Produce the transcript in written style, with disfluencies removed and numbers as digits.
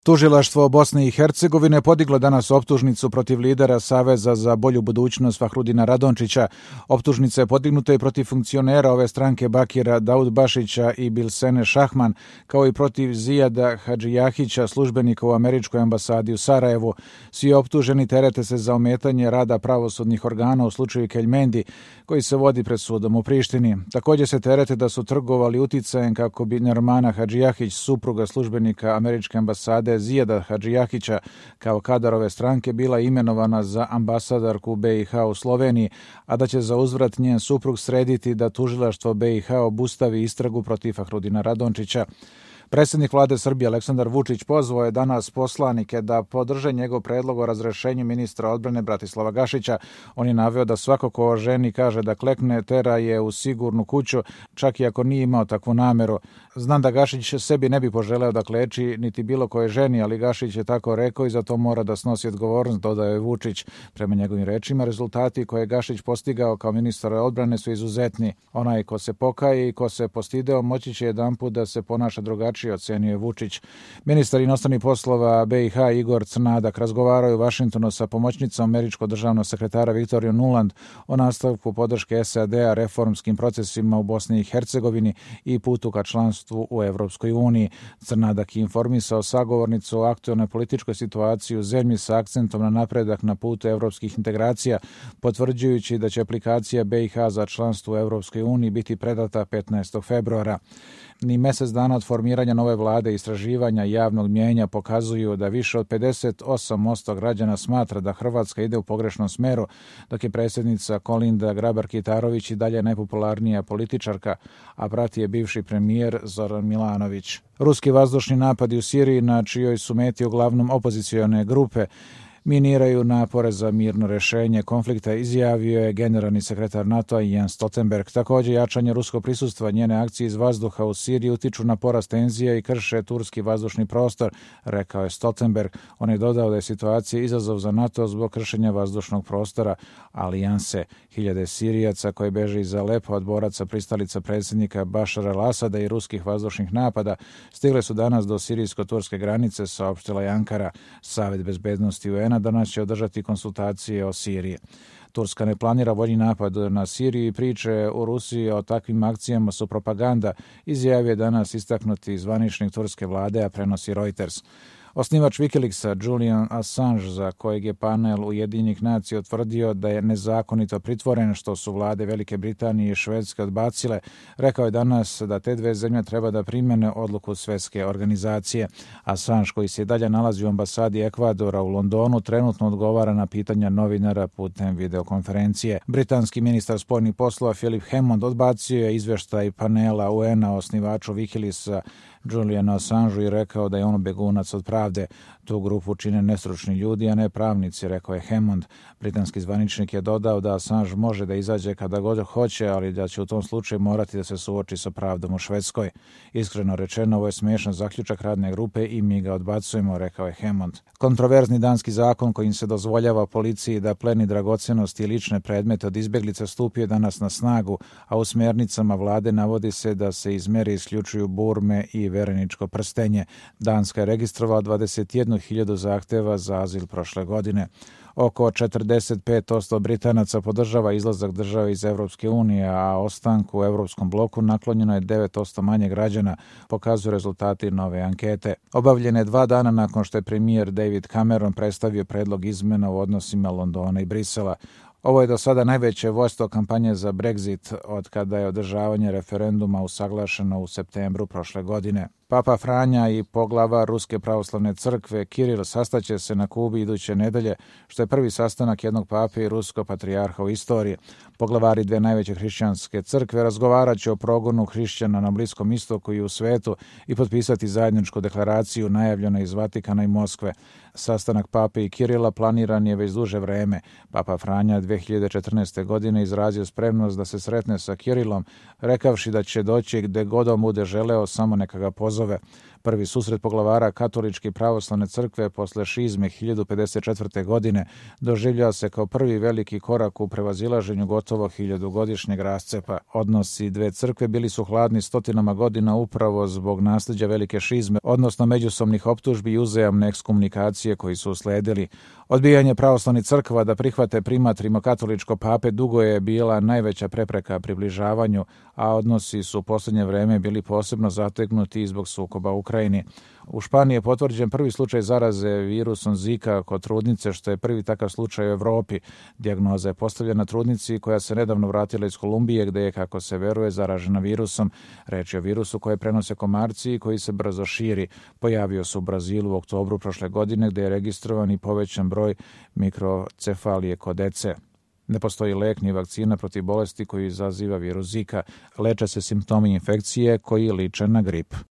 Tužilaštvo Bosne i Hercegovine podiglo danas optužnicu protiv lidera Saveza za bolju budućnost Fahrudina Radončića. Optužnica je podignuta i protiv funkcionera ove stranke Bakira Daudbašića i Bilsene Šahman, kao i protiv Zijada Hadžijahića, službenika u američkoj ambasadi u Sarajevu. Svi optuženi terete se za ometanje rada pravosudnih organa u slučaju Keljmendi, koji se vodi pred sudom u Prištini. Također se terete da su trgovali uticajem kako bi Nermana Hadžijahić, supruga službenika američke ambasade Zijada Hadžijahića, kao kadar ove stranke bila imenovana za ambasadarku BiH u Sloveniji, a da će za uzvrat njen suprug srediti da tužilaštvo BiH obustavi istragu protiv Fahrudina Radončića. Predsjednik vlade Srbije Aleksandar Vučić pozvao je danas poslanike da podrže njegov predlog o razrešenju ministra odbrane Bratislava Gašića. On je naveo da svako ko ženi kaže da klekne tera je u sigurnu kuću, čak i ako nije imao takvu nameru. Znam da Gašić sebi ne bi poželeo da kleči niti bilo koje ženi, ali Gašić je tako rekao i za to mora da snosi odgovornost, dodao je Vučić. Prema njegovim rečima, rezultati koje je Gašić postigao kao ministar odbrane su izuzetni. Onaj ko se pokaje i ko se postideo moći će jedanput da se ponaša drugačije, ocenio je Vučić. Ministar inostranih poslova BiH Igor Crnadak razgovarao je u Vašingtonu sa pomoćnicom američkog državnog sekretara Viktorijom Nuland o nastavku podrške SAD-a reformskim procesima u Bosni i Hercegovini i putu ka članstvu u Evropskoj uniji. Crnadak je informisao sagovornicu o aktualnoj političkoj situaciji u zemlji sa akcentom na napredak na putu evropskih integracija, potvrđujući da će aplikacija BiH za članstvo u Evropskoj uniji biti predata 15. februara. Ni mjesec dana od formiranja nove vlade istraživanja javnog mnijenja pokazuju da više od 58% građana smatra da Hrvatska ide u pogrešnom smeru, dok je predsjednica Kolinda Grabar-Kitarović i dalje najpopularnija političarka, a prati je bivši premijer Zoran Milanović. Ruski vazdušni napadi u Siriji, na čijoj su meti uglavnom opozicione grupe, miniraju napore za mirno rješenje konflikta, izjavio je generalni sekretar NATO-a Jens Stoltenberg. Također, jačanje ruskog prisustva, njene akcije iz vazduha u Siriji utiču na porast tenzija i krše turski vazdušni prostor, rekao je Stoltenberg. On je dodao da je situacija izazov za NATO zbog kršenja vazdušnog prostora alijanse. Hiljade Sirijaca koji beže iz Alepa od boraca pristalica predsjednika Bašara al-Asada i ruskih vazdušnih napada stigle su danas do sirijsko-turske granice, saopštila je Ankara. Savet bezbednosti UN danas će održati konsultacije o Siriji. Turska ne planira vojni napad na Siriju i priče u Rusiji o takvim akcijama su propaganda, izjavio je danas istaknuti zvaničnik turske vlade, a prenosi Reuters. Osnivač Wikileaksa Julian Assange, za kojeg je panel Ujedinjenih nacija utvrdio da je nezakonito pritvoren, što su vlade Velike Britanije i Švedske odbacile, rekao je danas da te dve zemlje treba da primene odluku Svjetske organizacije. Assange, koji se dalje nalazi u ambasadi Ekvadora u Londonu, trenutno odgovara na pitanja novinara putem videokonferencije. Britanski ministar spoljnih poslova Philip Hammond odbacio je izvještaj panela UN-a o osnivaču Wikileaksa Juliana Assangeu i rekao da je on begunac od pravde. Tu grupu čine nestručni ljudi, a ne pravnici, rekao je Hammond. Britanski zvaničnik je dodao da Assange može da izađe kada god hoće, ali da će u tom slučaju morati da se suoči sa pravdom u Švedskoj. Iskreno rečeno, ovo je smiješan zaključak radne grupe i mi ga odbacujemo, rekao je Hammond. Kontroverzni danski zakon kojim se dozvoljava policiji da pleni dragocenosti i lične predmete od izbjeglica stupio danas na snagu, a u smjernicama vlade navodi se da se iz mjere isključuju burme i vereničko prstenje. Danska je registrovala 21.000 zahtjeva za azil prošle godine. Oko 45% Britanaca podržava izlazak države iz Evropske unije, a ostanku u Evropskom bloku naklonjeno je 9% manje građana, pokazuju rezultati nove ankete. Obavljene 2 dana nakon što je premijer David Cameron predstavio predlog izmena u odnosima Londona i Brisela. Ovo je do sada najveće vojstvo kampanje za Brexit od kada je održavanje referenduma usaglašeno u septembru prošle godine. Papa Franja i poglavar Ruske pravoslavne crkve Kiril sastaće se na Kubi iduće nedelje, što je prvi sastanak jednog pape i ruskog patrijarha u istoriji. Poglavari dve najveće hrišćanske crkve razgovarat će o progonu hrišćana na Bliskom istoku i u svetu i potpisati zajedničku deklaraciju najavljenu iz Vatikana i Moskve. Sastanak pape i Kirila planiran je već duže vreme. Papa Franja 2014. godine izrazio spremnost da se sretne sa Kirilom, rekavši da će doći gde god on bude želeo, samo neka ga pozove. Prvi susret poglavara katoličke i pravoslavne crkve posle šizme 1054. godine doživljava se kao prvi veliki korak u prevazilaženju gotovo 1000-godišnjeg rascepa. Odnosi dve crkve bili su hladni stotinama godina upravo zbog nasljeđa velike šizme, odnosno međusobnih optužbi i uzajamne ekskomunikacije koji su usledili. Odbijanje pravoslavnih crkva da prihvate primat rimokatoličko pape dugo je bila najveća prepreka približavanju, a odnosi su u posljednje vreme bili posebno zategnuti zbog sukoba u Ukrajini. U Španiji je potvrđen prvi slučaj zaraze virusom Zika kod trudnice, što je prvi takav slučaj u Evropi. Dijagnoza je postavljena trudnici koja se nedavno vratila iz Kolumbije, gde je, kako se veruje, zaražena virusom. Reč je o virusu koje prenose komarci i koji se brzo širi. Pojavio se u Brazilu u oktobru prošle godine, gde je registrovan i povećan broj mikrocefalije kod dece. Ne postoji lek ni vakcina protiv bolesti koju izaziva virus Zika. Leče se simptomi infekcije koji liče na grip.